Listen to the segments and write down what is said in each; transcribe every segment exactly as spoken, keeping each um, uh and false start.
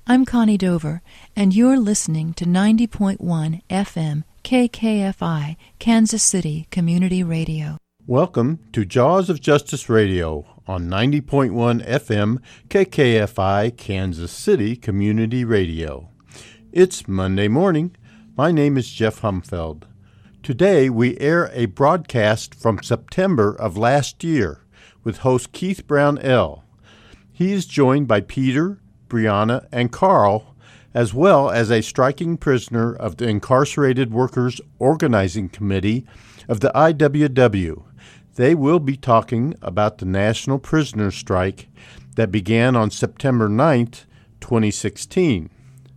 I'm Connie Dover, and you're listening to ninety point one F M K K F I, Kansas City Community Radio. Welcome to Jaws of Justice Radio on ninety point one F M K K F I, Kansas City Community Radio. It's Monday morning. My name is Jeff Humfeld. Today we air a broadcast from September of last year with host Keith Brownell. He is joined by Peter, Brianna, and Carl, as well as a striking prisoner of the Incarcerated Workers Organizing Committee of the I W W. They will be talking about the National Prisoner Strike that began on September ninth, twenty sixteen.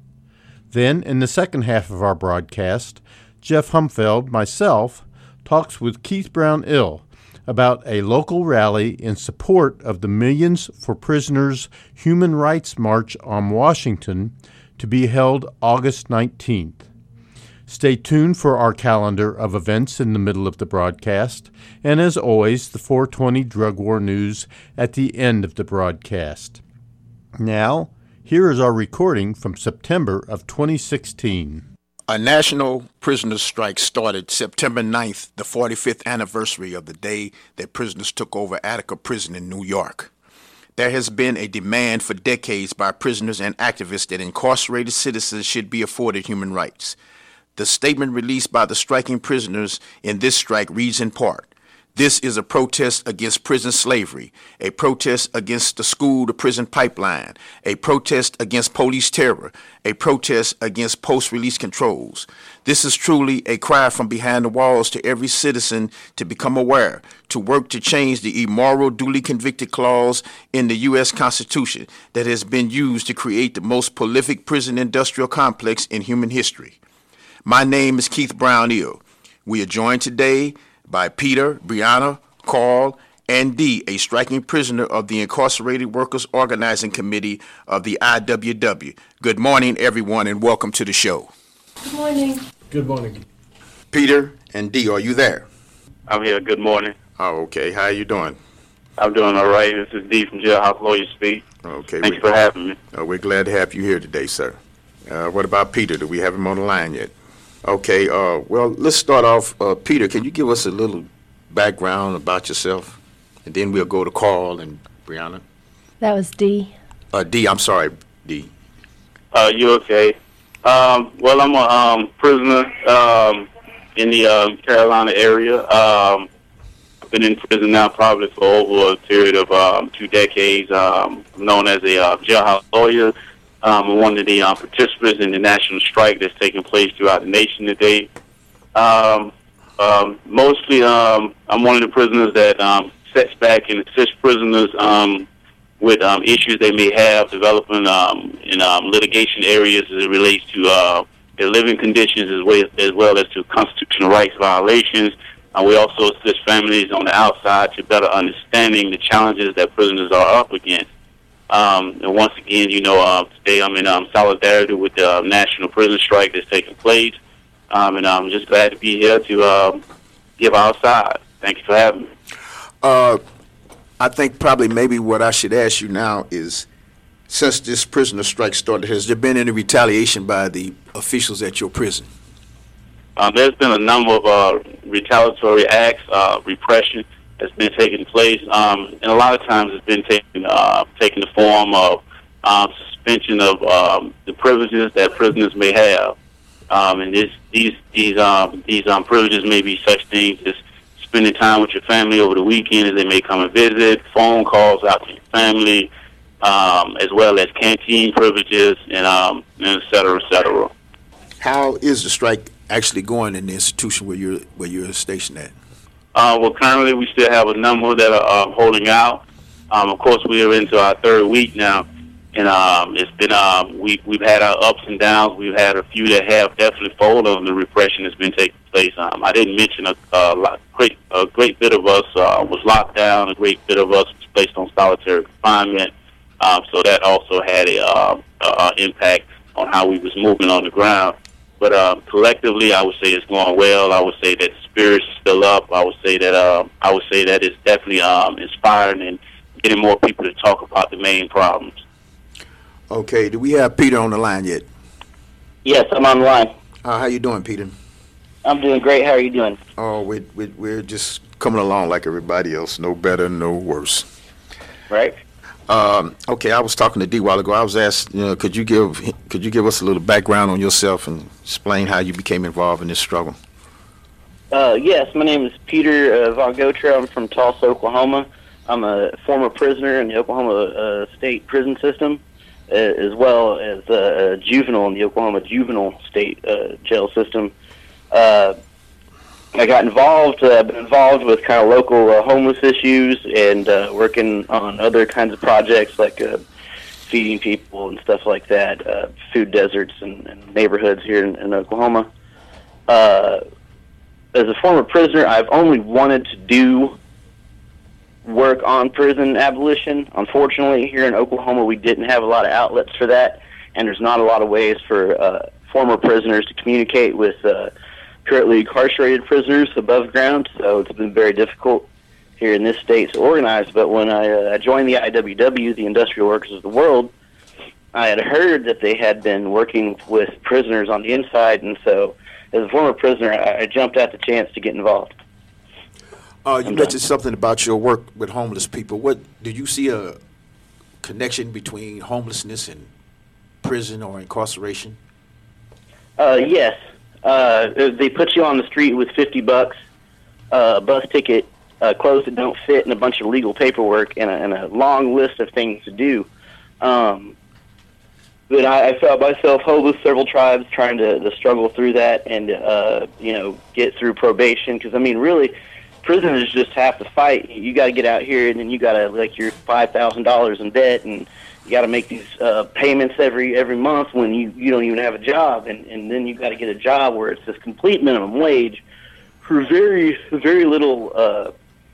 Then, in the second half of our broadcast, Jeff Humfeld, myself, talks with Keith Brownell about a local rally in support of the Millions for Prisoners Human Rights March on Washington to be held August nineteenth. Stay tuned for our calendar of events in the middle of the broadcast, and as always, the four twenty Drug War News at the end of the broadcast. Now, here is our recording from September of twenty sixteen. A national prisoners' strike started September ninth, the forty-fifth anniversary of the day that prisoners took over Attica Prison in New York. There has been a demand for decades by prisoners and activists that incarcerated citizens should be afforded human rights. The statement released by the striking prisoners in this strike reads in part, "This is a protest against prison slavery, a protest against the school-to-prison pipeline, a protest against police terror, a protest against post-release controls. This is truly a cry from behind the walls to every citizen to become aware, to work to change the immoral, duly convicted clause in the U S Constitution that has been used to create the most prolific prison industrial complex in human history." My name is Keith Brownell. We are joined today by Peter, Brianna, Carl, and Dee, a striking prisoner of the Incarcerated Workers Organizing Committee of the I W W. Good morning, everyone, and welcome to the show. Good morning. Good morning. Peter and Dee, are you there? I'm here. Good morning. Oh, okay. How are you doing? I'm doing all right. This is Dee from Jailhouse Lawyers Speak. Okay. Thank you for having me. Uh, we're glad to have you here today, sir. Uh, what about Peter? Do we have him on the line yet? Okay. Uh, well, let's start off. Uh, Peter, can you give us a little background about yourself? And then we'll go to Carl and Brianna. That was Dee. Uh, Dee, I'm sorry, Dee. Uh, you okay? Um, well, I'm a um, prisoner um, in the um, Carolina area. Um, I've been in prison now probably for over a period of um, two decades. Um, I'm known as a uh, jailhouse lawyer. Um, I'm one of the uh, participants in the national strike that's taking place throughout the nation today. Um, um, mostly, um, I'm one of the prisoners that um, sets back and assists prisoners um, with um, issues they may have developing um, in um, litigation areas as it relates to uh, their living conditions as well, as well as to constitutional rights violations. Uh, we also assist families on the outside to better understanding the challenges that prisoners are up against. Um, and once again, you know, uh, today I'm in um, solidarity with the uh, national prison strike that's taking place. Um, and I'm just glad to be here to uh, give our side. Thank you for having me. Uh, I think probably maybe what I should ask you now is, since this prisoner strike started, has there been any retaliation by the officials at your prison? Um, there's been a number of uh, retaliatory acts, uh, repression that's been taking place, um, and a lot of times it's been taking uh, taking the form of um, suspension of um, the privileges that prisoners may have, um, and this, these these um, these um, privileges may be such things as spending time with your family over the weekend as they may come and visit, phone calls out to your family, um, as well as canteen privileges, and, um, and et cetera, et cetera. How is the strike actually going in the institution where you're where you're stationed at? Uh, well, currently we still have a number that are uh, holding out. Um, of course, we are into our third week now, and um, it's been um, we we've had our ups and downs. We've had a few that have definitely folded on the repression that's been taking place. Um, I didn't mention a, a lot, great a great bit of us uh, was locked down. A great bit of us was placed on solitary confinement. Um, so that also had a, uh, a impact on how we was moving on the ground. But uh, collectively, I would say it's going well. I would say that the spirits are still up. I would say that uh, I would say that it's definitely um, inspiring and getting more people to talk about the main problems. Okay, do we have Peter on the line yet? Yes, I'm on the line. Uh, how you doing, Peter? I'm doing great. How are you doing? Oh, we, we, we're just coming along like everybody else. No better, no worse. Right. Um, okay, I was talking to D a while ago. I was asked, you know, could you give could you give us a little background on yourself and explain how you became involved in this struggle? Uh, yes, my name is Peter uh, Von Gotra. I'm from Tulsa, Oklahoma. I'm a former prisoner in the Oklahoma uh, State prison system, uh, as well as uh, a juvenile in the Oklahoma Juvenile State uh, jail system. Uh, I got involved, uh, been involved with kind of local uh, homeless issues and uh, working on other kinds of projects like uh, feeding people and stuff like that, uh, food deserts and, and neighborhoods here in, in Oklahoma. Uh, as a former prisoner, I've only wanted to do work on prison abolition. Unfortunately, here in Oklahoma, we didn't have a lot of outlets for that, and there's not a lot of ways for uh, former prisoners to communicate with uh, currently incarcerated prisoners above ground, so it's been very difficult here in this state to organize. But when I, uh, I joined the I W W, the Industrial Workers of the World, I had heard that they had been working with prisoners on the inside, and so as a former prisoner, I, I jumped at the chance to get involved. Uh, you I'm mentioned done. something about your work with homeless people. What do you see a connection between homelessness and prison or incarceration? Uh, yes. Uh, they put you on the street with fifty bucks, uh, a bus ticket, uh, clothes that don't fit, and a bunch of legal paperwork, and a, and a long list of things to do. Um, but I, I felt myself homeless several times, trying to, to struggle through that and uh, you know, get through probation. Because I mean, really, prison is just half the fight. You got to get out here, and then you got to, like, you're five thousand dollars in debt, and you got to make these uh, payments every every month when you, you don't even have a job, and, and then you got to get a job where it's this complete minimum wage for very very little uh,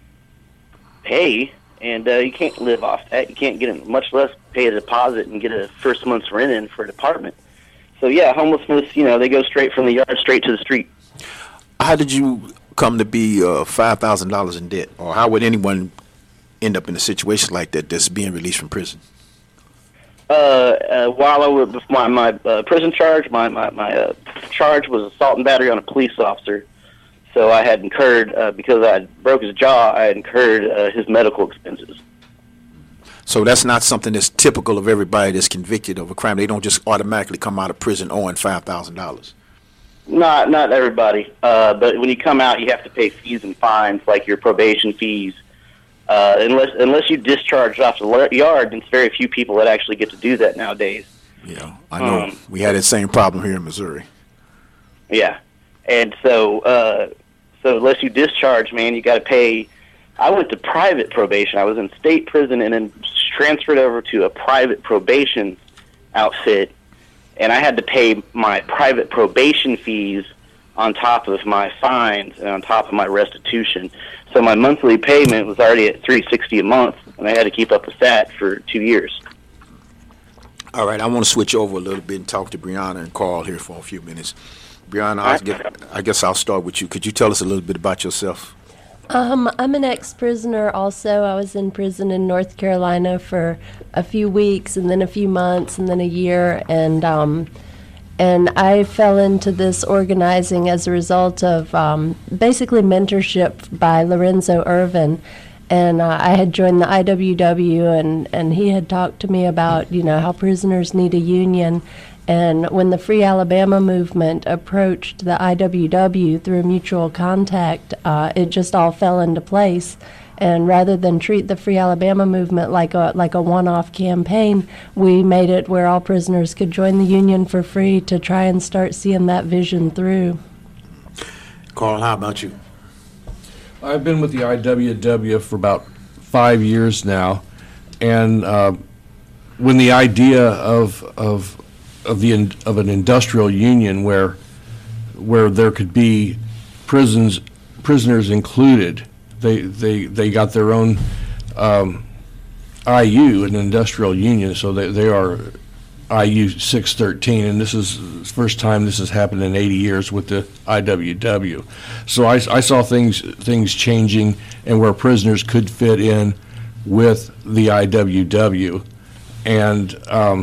pay, and uh, you can't live off that. You can't get it, much less pay a deposit and get a first month's rent in for an apartment. So yeah, homelessness, you know, they go straight from the yard straight to the street. How did you come to be uh, five thousand dollars in debt, or how would anyone end up in a situation like that that's being released from prison? Uh, uh, while I was my my uh, prison charge, my my, my uh, charge was assault and battery on a police officer. So I had incurred uh, because I broke his jaw. I had incurred uh, his medical expenses. So that's not something that's typical of everybody that's convicted of a crime. They don't just automatically come out of prison owing five thousand dollars. Not not everybody, uh, but when you come out, you have to pay fees and fines like your probation fees. Uh, unless unless you discharge off the yard, it's very few people that actually get to do that nowadays. Yeah, I know. Um, we had that same problem here in Missouri. Yeah, and so uh, so unless you discharge, man, you got to pay. I went to private probation. I was in state prison and then transferred over to a private probation outfit, and I had to pay my private probation fees on top of my fines and on top of my restitution. So my monthly payment was already at three hundred sixty dollars a month, and I had to keep up with that for two years. All right, I want to switch over a little bit and talk to Brianna and Carl here for a few minutes. Brianna, I guess, I guess I'll start with you. Could you tell us a little bit about yourself? Um, I'm an ex-prisoner also. I was in prison in North Carolina for a few weeks and then a few months and then a year, and um, and I fell into this organizing as a result of um, basically mentorship by Lorenzo Irvin. And uh, I had joined the I W W, and, and he had talked to me about, you know, how prisoners need a union. And when the Free Alabama movement approached the I W W through mutual contact, uh, it just all fell into place. And rather than treat the Free Alabama movement like a like a one-off campaign, we made it where all prisoners could join the union for free to try and start seeing that vision through. Carl, how about you? I've been with the I W W for about five years now, and uh, when the idea of of of the in, of an industrial union where where there could be prisons prisoners included, they they they got their own um, I U, an industrial union, so they they are I U six thirteen, and this is the first time this has happened in eighty years with the I W W. So I, I saw things things changing and where prisoners could fit in with the I W W, and um,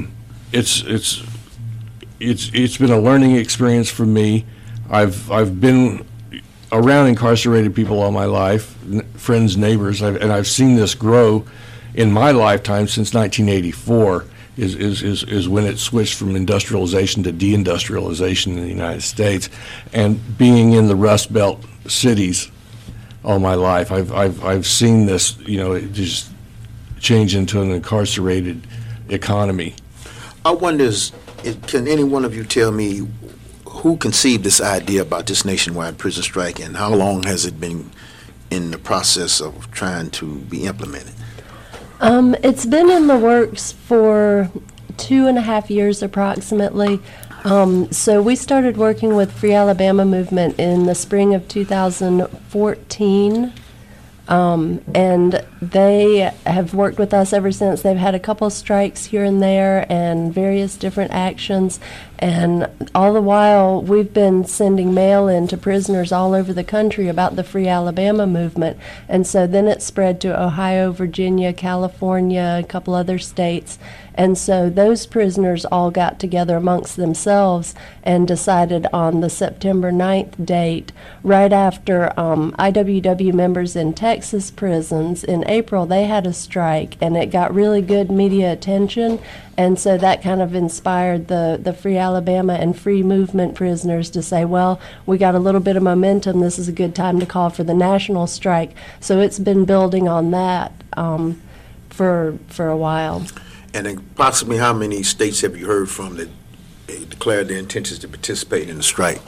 it's it's it's it's been a learning experience for me. I've I've been around incarcerated people all my life, n- friends, neighbors, I've, and I've seen this grow in my lifetime since nineteen eighty-four. Is, is, is, is when it switched from industrialization to deindustrialization in the United States, and being in the Rust Belt cities all my life, I've I've I've seen this, you know, it just change into an incarcerated economy. I wonder, is, it- can any one of you tell me who conceived this idea about this nationwide prison strike, and how long has it been in the process of trying to be implemented? Um, it's been in the works for two and a half years approximately. Um, so we started working with Free Alabama Movement in the spring of two thousand fourteen. Um, and they have worked with us ever since. They've had a couple strikes here and there and various different actions. And all the while, we've been sending mail in to prisoners all over the country about the Free Alabama movement. And so then it spread to Ohio, Virginia, California, a couple other states. And so those prisoners all got together amongst themselves and decided on the September ninth date, right after um, I W W members in Texas prisons in April, they had a strike, and it got really good media attention. And so that kind of inspired the, the Free Alabama and Free Movement prisoners to say, well, we got a little bit of momentum. This is a good time to call for the national strike. So it's been building on that um, for for a while. And approximately how many states have you heard from that uh, declared their intentions to participate in the strike?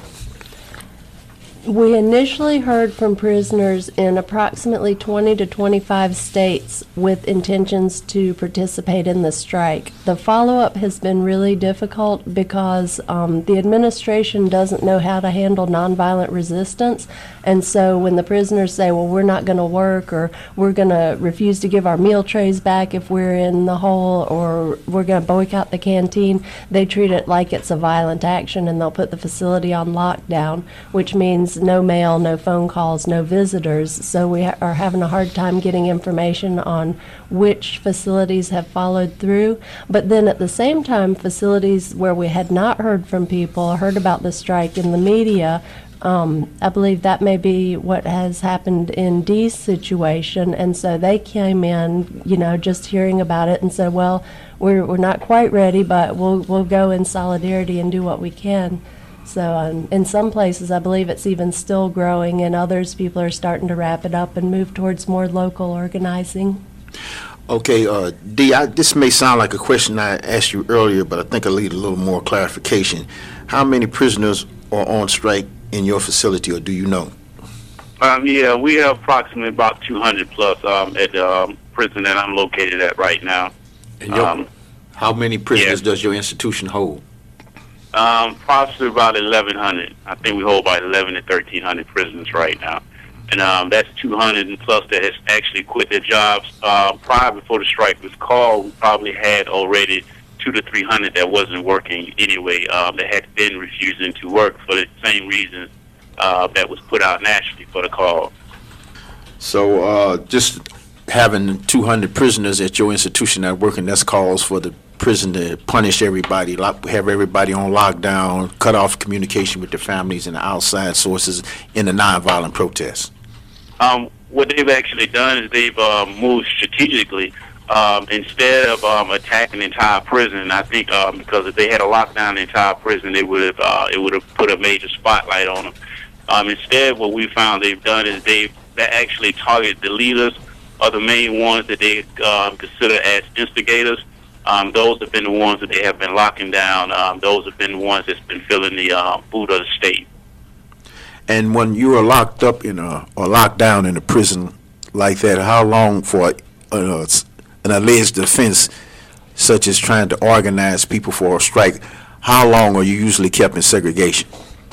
We initially heard from prisoners in approximately twenty to twenty-five states with intentions to participate in the strike. The follow-up has been really difficult because um, the administration doesn't know how to handle nonviolent resistance, and so when the prisoners say, well, we're not going to work, or we're going to refuse to give our meal trays back if we're in the hole, or we're going to boycott the canteen, they treat it like it's a violent action, and they'll put the facility on lockdown, which means no mail, no phone calls, no visitors. So we ha- are having a hard time getting information on which facilities have followed through. But then at the same time, facilities where we had not heard from people, heard about the strike in the media. Um, I believe that may be what has happened in Dee's situation, and so they came in, you know, just hearing about it and said, well, we're we're not quite ready, but we'll we'll go in solidarity and do what we can. So um, in some places, I believe it's even still growing, and others, people are starting to wrap it up and move towards more local organizing. Okay, uh, Dee, I, this may sound like a question I asked you earlier, but I think I need a little more clarification. How many prisoners are on strike in your facility, or do you know? Um, yeah, we have approximately about two hundred plus um, at the um, prison that I'm located at right now. And your, Um, how many prisoners yeah. does your institution hold? Um, possibly about eleven hundred. I think we hold about eleven to thirteen hundred prisoners right now. And um, that's two hundred and plus that has actually quit their jobs. Uh, prior, before the strike was called, we probably had already two to three hundred that wasn't working anyway, um, that had been refusing to work for the same reasons uh, that was put out nationally for the call. So uh, just having two hundred prisoners at your institution not working, that's cause for the prison to punish everybody, lock, have everybody on lockdown, cut off communication with their families and the outside sources in the nonviolent protests. Um, what they've actually done is they've uh, moved strategically. Um, instead of um, attacking the entire prison, I think um, because if they had a lockdown the entire prison, they would have uh, it would have put a major spotlight on them. Um, instead, what we found they've done is they've they actually targeted the leaders, or the main ones that they um, consider as instigators. Um, those have been the ones that they have been locking down. Um, those have been the ones that's been filling the uh, boot of the state. And when you are locked up in a or locked down in a prison like that, how long for uh, an alleged offense such as trying to organize people for a strike, how long are you usually kept in segregation?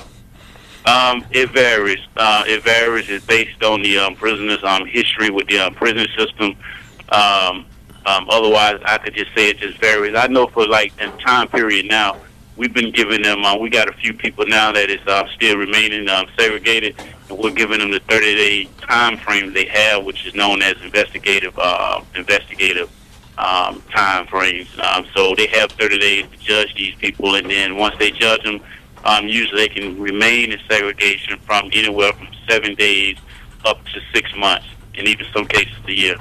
Um, it varies. Uh, it varies. It's based on the um, prisoner's um, history with the uh, prison system. Um, um, otherwise, I could just say it just varies. I know for like a time period now, we've been giving them, uh, we got a few people now that is uh, still remaining um, segregated, and we're giving them the thirty-day time frame they have, which is known as investigative uh, investigative um, time frames. Um, so they have thirty days to judge these people, and then once they judge them, um, usually they can remain in segregation from anywhere from seven days up to six months, and even some cases a year.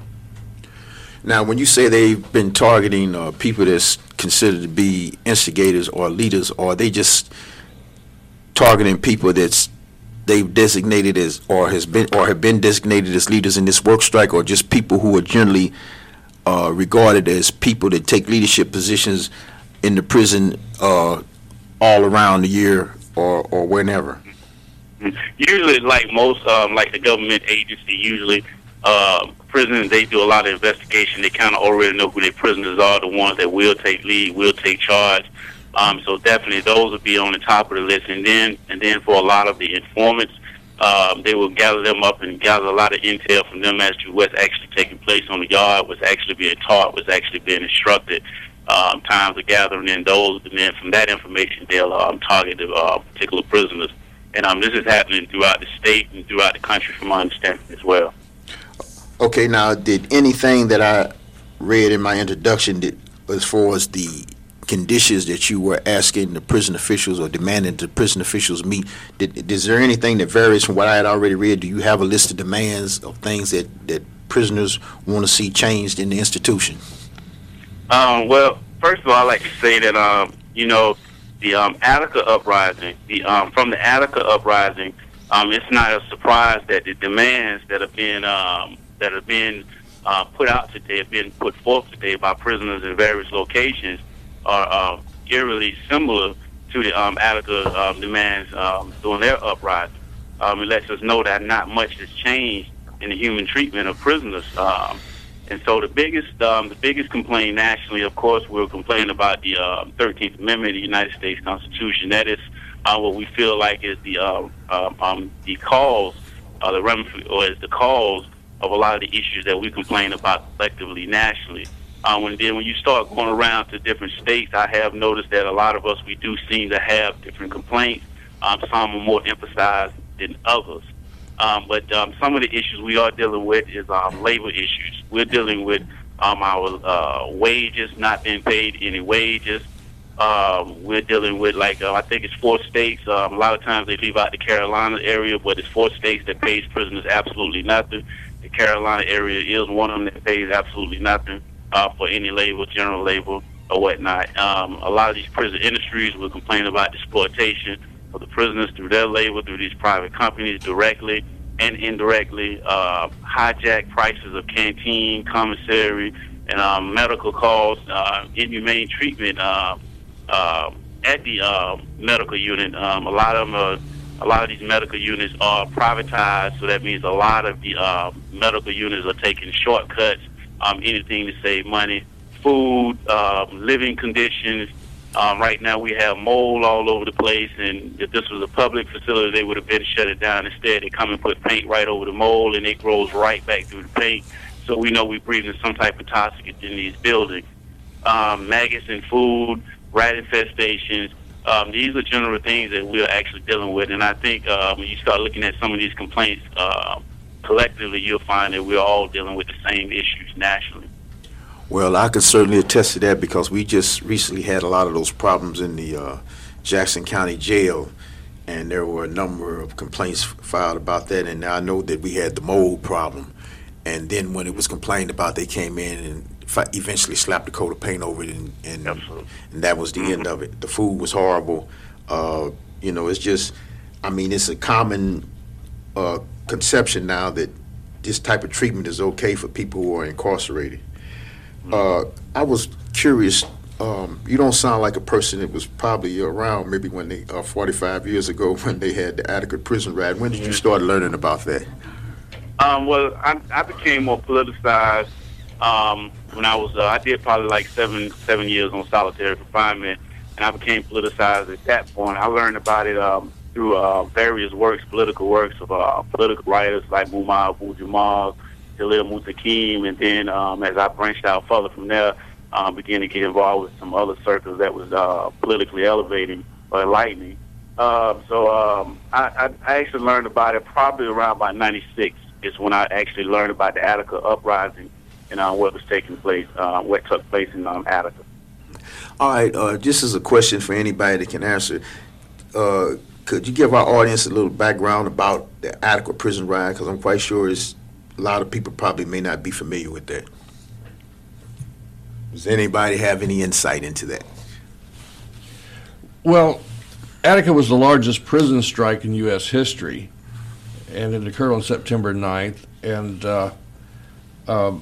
Now, when you say they've been targeting uh, people that's considered to be instigators or leaders, or are they just targeting people that's they've designated as or has been or have been designated as leaders in this work strike, or just people who are generally uh, regarded as people that take leadership positions in the prison uh, all around the year or, or whenever? Usually, like most, um, like the government agency, usually uh, prisons, they do a lot of investigation. They kind of already know who their prisoners are, the ones that will take lead, will take charge. Um, so definitely those will be on the top of the list. And then, and then for a lot of the informants, um, they will gather them up and gather a lot of intel from them as to what's actually taking place on the yard, what's actually being taught, what's actually being instructed. Um, times of gathering in those, and then from that information, they'll um, target the uh, particular prisoners. And um, this is happening throughout the state and throughout the country, from my understanding as well. Okay, now, did anything that I read in my introduction, that, as far as the conditions that you were asking the prison officials or demanding the prison officials meet, did, is there anything that varies from what I had already read? Do you have a list of demands of things that, that prisoners want to see changed in the institution? Um, well, first of all, I'd like to say that, um, you know, the um, Attica uprising, the um, from the Attica uprising, um, it's not a surprise that the demands that have been um, that have been uh, put out today, have been put forth today by prisoners in various locations, are uh, eerily similar to the um, Attica um, demands um, during their uprising. Um, it lets us know that not much has changed in the human treatment of prisoners. Um, And so the biggest, um, the biggest complaint nationally, of course, we're complaining about the uh, thirteenth Amendment of the United States Constitution. That is uh, what we feel like is the uh, uh, um, the cause, uh, the ramifi- or is the cause of a lot of the issues that we complain about collectively nationally. Um, and then when you start going around to different states, I have noticed that a lot of us, we do seem to have different complaints. Um, some are more emphasized than others. Um, but um, some of the issues we are dealing with is um, labor issues. We're dealing with um, our uh, wages, not being paid any wages. Um, we're dealing with, like, uh, I think it's four states. Um, a lot of times they leave out the Carolina area, but it's four states that pays prisoners absolutely nothing. The Carolina area is one of them that pays absolutely nothing uh, for any labor, general labor or whatnot. Um, a lot of these prison industries will complain about exploitation of the prisoners through their labor, through these private companies, directly and indirectly. Uh, hijack prices of canteen, commissary, and um, medical costs, uh, inhumane treatment uh, uh, at the uh, medical unit. Um, a lot of them are, a lot of these medical units are privatized, so that means a lot of the uh, medical units are taking shortcuts, um, anything to save money. Food, uh, living conditions. Um, right now we have mold all over the place, and if this was a public facility, they would have been shut it down. Instead, they come and put paint right over the mold, and it grows right back through the paint. So we know we're breathing some type of toxic in these buildings. Um, maggots in food, rat infestations. Um, these are general things that we're actually dealing with, and I think uh, when you start looking at some of these complaints uh, collectively, you'll find that we're all dealing with the same issues nationally. Well, I can certainly attest to that, because we just recently had a lot of those problems in the uh, Jackson County Jail, and there were a number of complaints filed about that. And I know that we had the mold problem, and then when it was complained about, they came in and fi- eventually slapped a coat of paint over it, and, and, and that was the end of it. The food was horrible. Uh, you know, it's just, I mean, it's a common uh, conception now that this type of treatment is okay for people who are incarcerated. Uh, I was curious, um, you don't sound like a person that was probably around maybe when they, uh, forty-five years ago when they had the Attica prison riot. When did you start learning about that? Um, well, I, I became more politicized um, when I was, uh, I did probably like seven seven years on solitary confinement, and I became politicized at that point. I learned about it um, through uh, various works, political works of uh, political writers like Umar Abu-Jamal, Jalil Mutakim, and then um, as I branched out further from there, um, began to get involved with some other circles that was uh, politically elevating or enlightening. Uh, so um, I, I, I actually learned about it probably around about ninety-six is when I actually learned about the Attica uprising. and uh, what was taking place, uh, what took place in um, Attica. All right, uh, just as a question for anybody that can answer, uh, could you give our audience a little background about the Attica prison riot? Because I'm quite sure it's, a lot of people probably may not be familiar with that. Does anybody have any insight into that? Well, Attica was the largest prison strike in U S history, and it occurred on September ninth. And uh, uh,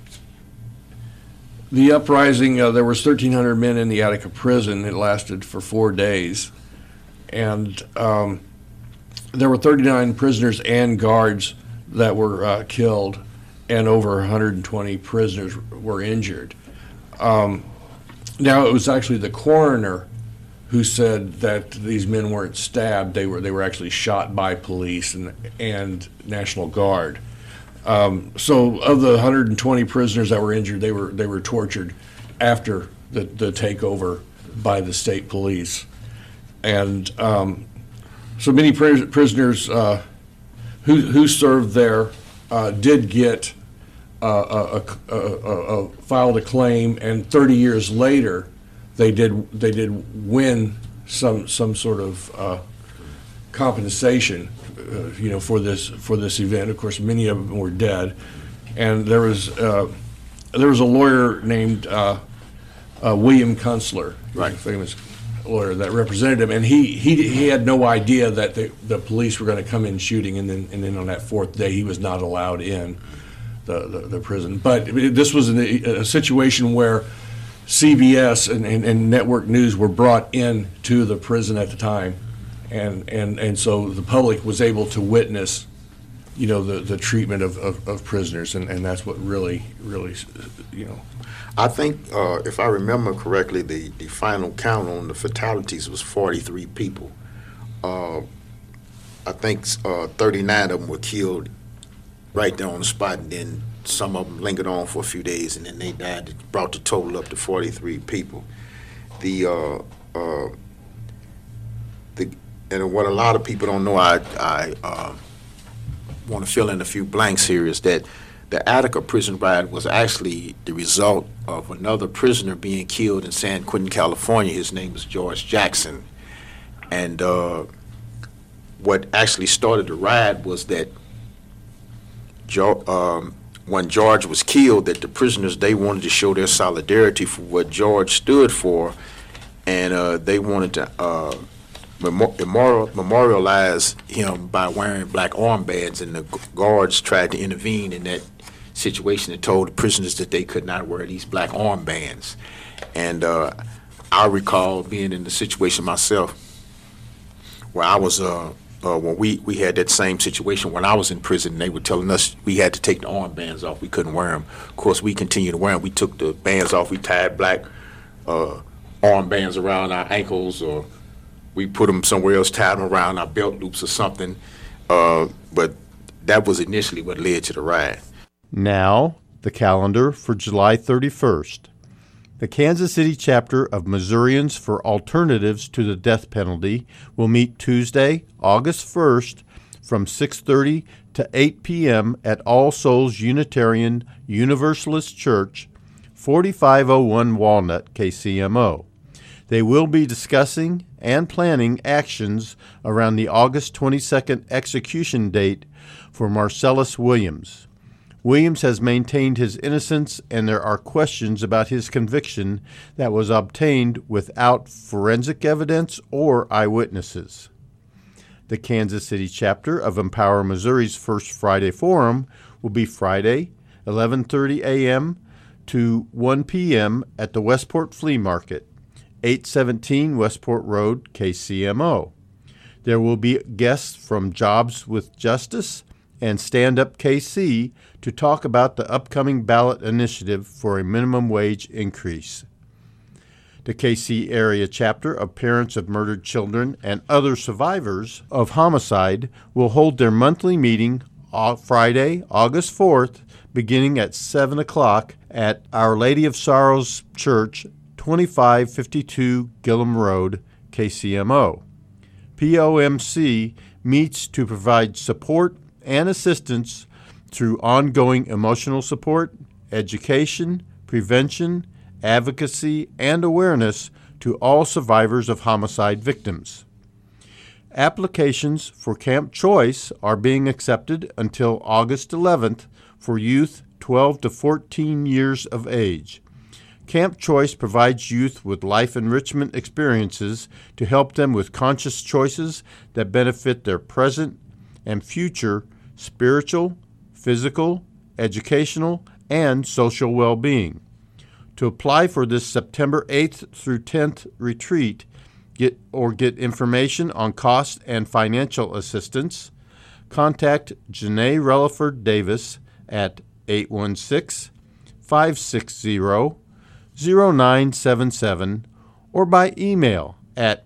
the uprising, uh, there was thirteen hundred men in the Attica prison. It lasted for four days. And um, there were thirty-nine prisoners and guards that were uh, killed, and over one hundred twenty prisoners were injured. Um, now, it was actually the coroner who said that these men weren't stabbed; they were they were actually shot by police and and National Guard. Um, so, of the one hundred twenty prisoners that were injured, they were they were tortured after the, the takeover by the state police, and um, so many pris- prisoners uh, who who served there uh, did get uh, a, a, a, a filed a claim, and thirty years later, they did they did win some some sort of uh, compensation, uh, you know, for this for this event. Of course, many of them were dead, and there was uh, there was a lawyer named uh, uh, William Kunstler, right, famous lawyer that represented him, and he he he had no idea that the the police were going to come in shooting, and then and then on that fourth day he was not allowed in the the, the prison. But this was an, a situation where C B S and, and, and network news were brought in to the prison at the time, and and, and so the public was able to witness, you know, the, the treatment of, of, of prisoners, and, and that's what really, really, you know. I think, uh, if I remember correctly, the, the final count on the fatalities was forty-three people. Uh, I think uh, thirty-nine of them were killed right there on the spot, and then some of them lingered on for a few days, and then they died. It brought the total up to forty-three people. The, uh, uh, the and what a lot of people don't know, I, I uh, want to fill in a few blanks here, is that the Attica prison riot was actually the result of another prisoner being killed in San Quentin, California. His name was George Jackson. And uh, what actually started the riot was that jo- um, when George was killed, that the prisoners, they wanted to show their solidarity for what George stood for, and uh, they wanted to uh, memorial, memorialize him by wearing black armbands, and the guards tried to intervene in that situation and told the prisoners that they could not wear these black armbands. And uh, I recall being in the situation myself where I was, uh, uh, when we, we had that same situation when I was in prison. They were telling us we had to take the armbands off. We couldn't wear them. Of course, we continued to wear them. We took the bands off. We tied black uh, armbands around our ankles, or we put them somewhere else, tied them around our belt loops or something. Uh, but that was initially what led to the riot. Now, the calendar for July thirty-first. The Kansas City chapter of Missourians for Alternatives to the Death Penalty will meet Tuesday, August first from six thirty to eight p.m. at All Souls Unitarian Universalist Church, forty-five oh one Walnut, K C M O. They will be discussing and planning actions around the August twenty-second execution date for Marcellus Williams. Williams has maintained his innocence, and there are questions about his conviction that was obtained without forensic evidence or eyewitnesses. The Kansas City chapter of Empower Missouri's First Friday Forum will be Friday, eleven thirty a.m. to one p.m. at the Westport Flea Market, eight seventeen Westport Road, K C M O. There will be guests from Jobs with Justice and Stand Up K C to talk about the upcoming ballot initiative for a minimum wage increase. The K C area chapter of Parents of Murdered Children and Other Survivors of Homicide will hold their monthly meeting on Friday, August fourth, beginning at seven o'clock at Our Lady of Sorrows Church, twenty-five fifty-two Gillum Road, K C M O. P O M C meets to provide support and assistance through ongoing emotional support education, prevention, advocacy, and awareness to all survivors of homicide victims. Applications for Camp Choice are being accepted until August eleventh for youth twelve to fourteen years of age. Camp Choice provides youth with life enrichment experiences to help them with conscious choices that benefit their present and future spiritual, physical, educational, and social well-being. To apply for this September eighth through tenth retreat, get or get information on cost and financial assistance, contact Janae Relaford Davis at eight one six, five six zero, zero nine seven seven or by email at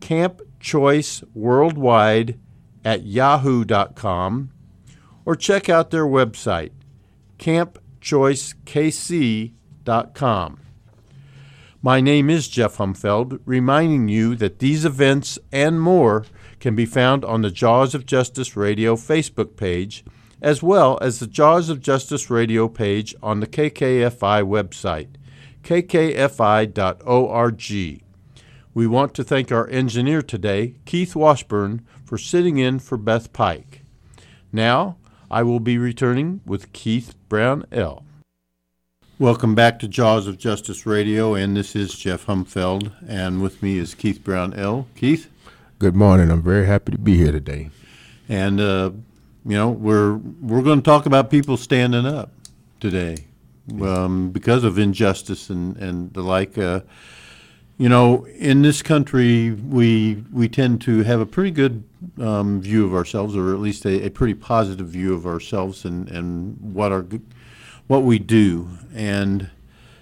campchoiceworldwide at yahoo dot com or check out their website, camp choice k c dot com. My name is Jeff Humfeld, reminding you that these events and more can be found on the Jaws of Justice Radio Facebook page, as well as the Jaws of Justice Radio page on the K K F I website, k k f i dot org. We want to thank our engineer today, Keith Washburn, for sitting in for Beth Pike. Now, I will be returning with Keith Brownell. Welcome back to Jaws of Justice Radio, and this is Jeff Humfeld, and with me is Keith Brownell. Keith? Good morning. I'm very happy to be here today. And, uh, you know, we're we're going to talk about people standing up today um, because of injustice and, and the like. Uh, you know, in this country, we we tend to have a pretty good um, view of ourselves, or at least a, a pretty positive view of ourselves and, and what our what we do. And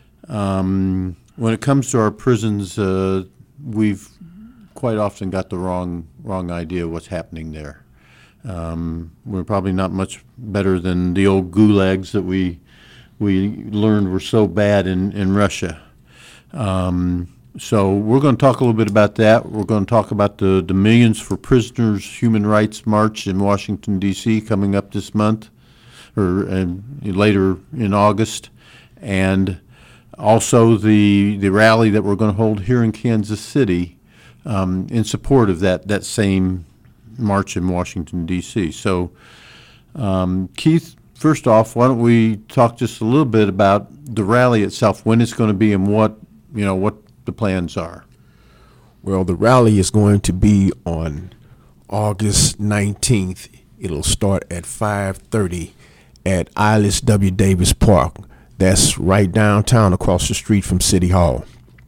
um, when it comes to our prisons, uh, we've quite often got the wrong wrong idea of what's happening there. Um, we're probably not much better than the old gulags that we we learned were so bad in, in Russia. Um, so we're going to talk a little bit about that. We're going to talk about the, the Millions for Prisoners Human Rights March in Washington, D C coming up this month, or uh, later in August, and also the the rally that we're going to hold here in Kansas City um, in support of that, that same march in Washington, D C. So, um, Keith, first off, why don't we talk just a little bit about the rally itself, when it's going to be and what, you know, what the plans are. Well, the rally is going to be on August nineteenth. It'll start at five thirty at Ilis W. Davis Park. That's right downtown across the street from City Hall.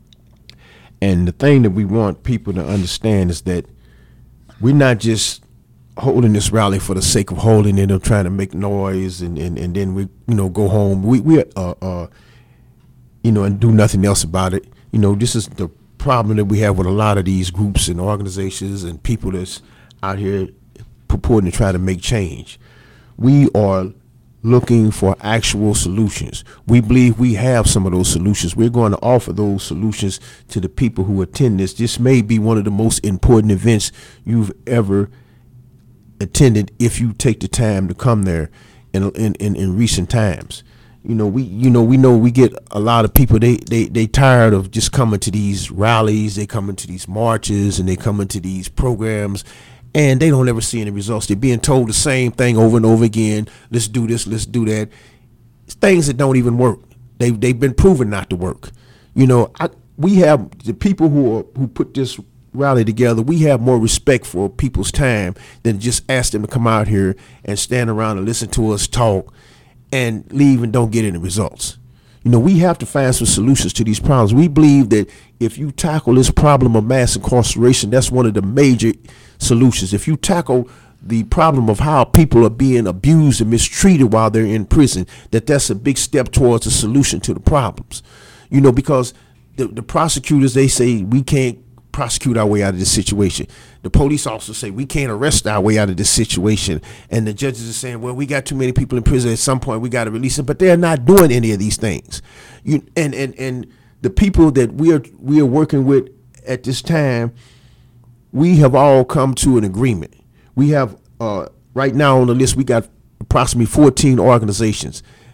And the thing that we want people to understand is that we're not just holding this rally for the sake of holding it or trying to make noise and, and, and then we, you know, go home. We, we uh, uh, you know, and do nothing else about it. You know, this is the problem that we have with a lot of these groups and organizations and people that's out here purporting to try to make change. We are looking for actual solutions. We believe we have some of those solutions. We're going to offer those solutions to the people who attend this. This may be one of the most important events you've ever attended if you take the time to come there in in, in, in recent times. You know, we you know we know we get a lot of people, they they they tired of just coming to these rallies, they come into these marches and they come into these programs and they don't ever see any results. They're being told the same thing over and over again. Let's do this, let's do that. It's things that don't even work. They they've been proven not to work. You know, I, we have the people who are, who put this rally together. We have more respect for people's time than just ask them to come out here and stand around and listen to us talk and leave and don't get any results. You know, we have to find some solutions to these problems. We believe that if you tackle this problem of mass incarceration, that's one of the major solutions. If you tackle the problem of how people are being abused and mistreated while they're in prison, that that's a big step towards a solution to the problems. You know, because the, the prosecutors, they say we can't prosecute our way out of this situation. The police also say we can't arrest our way out of this situation. And the judges are saying, well, we got too many people in prison. At some point, we got to release them. But they're not doing any of these things. You, and, and, and the people that we are we are working with at this time, we have all come to an agreement. We have, uh, right now on the list, we got approximately fourteen organizations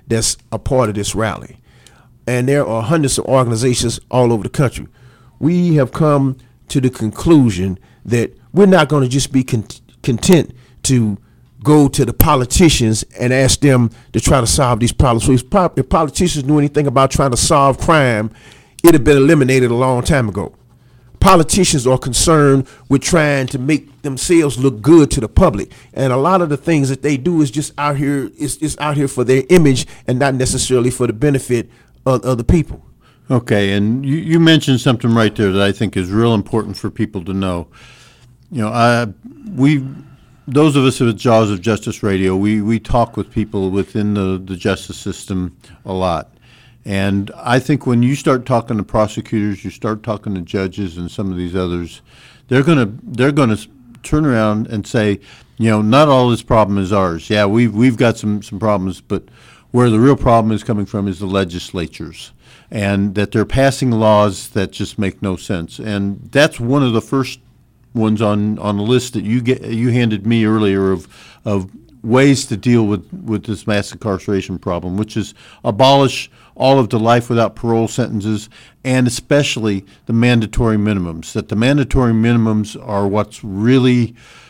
that's a part of this rally. And there are hundreds of organizations all over the country. We have come to the conclusion that we're not going to just be con- content to go to the politicians and ask them to try to solve these problems. So if, po- if politicians knew anything about trying to solve crime, it had been eliminated a long time ago. Politicians are concerned with trying to make themselves look good to the public, and a lot of the things that they do is just out here is is out here for their image and not necessarily for the benefit of other people. Okay, and you, you mentioned something right there that I think is real important for people to know. You know, I, we, those of us at Jaws of Justice Radio, we, we talk with people within the, the justice system a lot. And I think when you start talking to prosecutors, you start talking to judges and some of these others, they're gonna they're gonna turn around and say, you know, not all this problem is ours. Yeah, we've we've got some some problems, but where the real problem is coming from is the legislatures, and that they're passing laws that just make no sense. And that's one of the first ones on, on the list that you get you handed me earlier of of ways to deal with, with this mass incarceration problem, which is abolish all of the life without parole sentences, and especially the mandatory minimums. That the mandatory minimums are what's really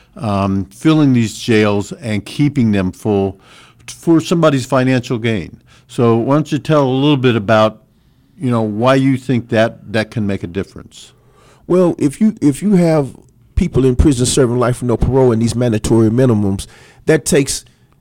um, filling these jails and keeping them full for somebody's financial gain. So why don't you tell a little bit about, you know, why you think that that can make a difference? Well, if you if you have people in prison serving life with no parole and these mandatory minimums, that takes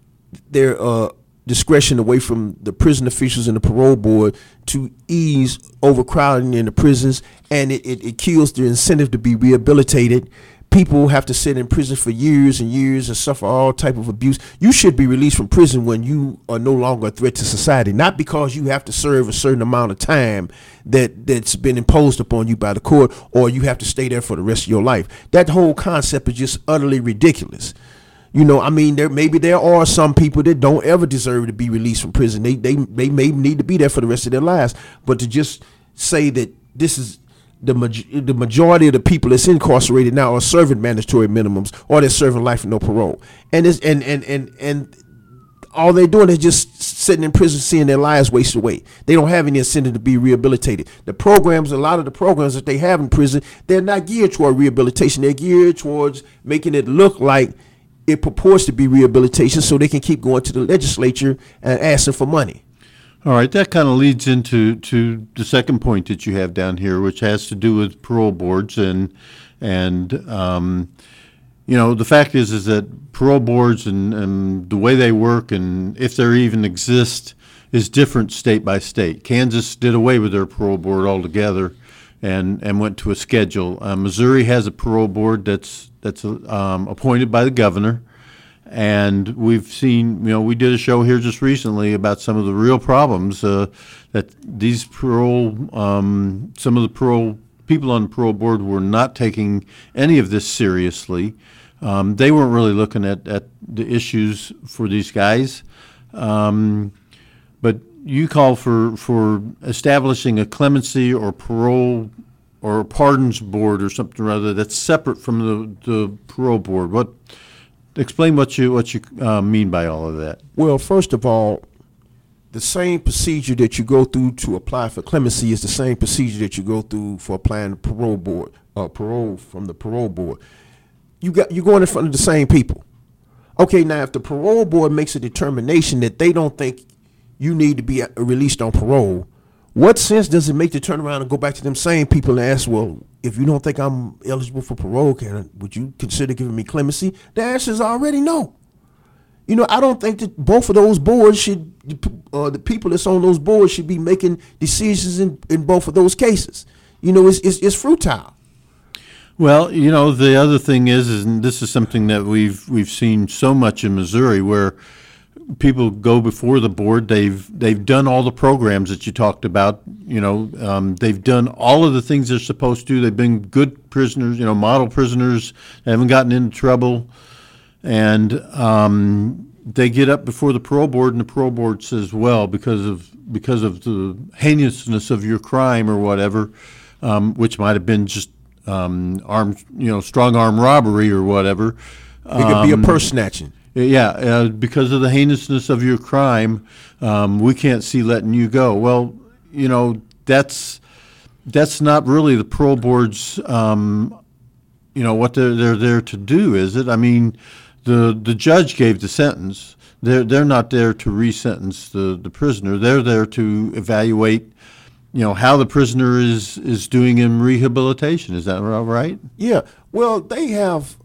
their uh, discretion away from the prison officials and the parole board to ease overcrowding in the prisons, and it, it, it kills the incentive to be rehabilitated. People have to sit in prison for years and years and suffer all type of abuse. You should be released from prison when you are no longer a threat to society, not because you have to serve a certain amount of time that, that's been imposed upon you by the court, or you have to stay there for the rest of your life. That whole concept is just utterly ridiculous. You know, I mean, there maybe there are some people that don't ever deserve to be released from prison. They they they may need to be there for the rest of their lives. But to just say that this is the the majority of the people that's incarcerated now are serving mandatory minimums, or they're serving life with no parole, and it's, and and and and all they're doing is just sitting in prison, seeing their lives waste away. They don't have any incentive to be rehabilitated. The programs, a lot of the programs that they have in prison, they're not geared toward rehabilitation. They're geared towards making it look like it purports to be rehabilitation, so they can keep going to the legislature and asking for money. All right, that kind of leads into to the second point that you have down here, which has to do with parole boards, and and um, you know, the fact is is that parole boards and, and the way they work, and if they even exist, is different state by state. Kansas did away with their parole board altogether, and and went to a schedule. Uh, Missouri has a parole board that's that's um, appointed by the governor. And we've seen, you know, we did a show here just recently about some of the real problems uh, that these parole, um, some of the parole people on the parole board were not taking any of this seriously. Um, they weren't really looking at, at the issues for these guys. Um, but you call for, for establishing a clemency or parole or pardons board or something or other that's separate from the, the parole board. What? Explain what you what you uh, mean by all of that. Well, first of all, the same procedure that you go through to apply for clemency is the same procedure that you go through for applying the parole board, uh, parole from the parole board. You got you're going in front of the same people. Okay, now if the parole board makes a determination that they don't think you need to be released on parole, what sense does it make to turn around and go back to them same people and ask, well, if you don't think I'm eligible for parole, can would you consider giving me clemency? The answer is already no. You know, I don't think that both of those boards should, uh, the people that's on those boards should be making decisions in, in both of those cases. You know, it's, it's it's futile. Well, you know, the other thing is, is and this is something that we've we've seen so much in Missouri, where people go before the board. They've they've done all the programs that you talked about. You know, um, they've done all of the things they're supposed to. They've been good prisoners, you know, model prisoners. They haven't gotten into trouble, and um, they get up before the parole board, and the parole board says, "Well, because of because of the heinousness of your crime or whatever, um, which might have been just um, armed, you know, strong arm robbery or whatever. It could um, be a purse snatching." yeah, uh, because of the heinousness of your crime, um, we can't see letting you go. Well, you know, that's that's not really the parole board's, um, you know, what they're they're there to do, is it? I mean, the the judge gave the sentence. They're they're not there to re-sentence the, the prisoner. They're there to evaluate, you know, how the prisoner is is doing in rehabilitation. Is that right? Yeah. Well, they have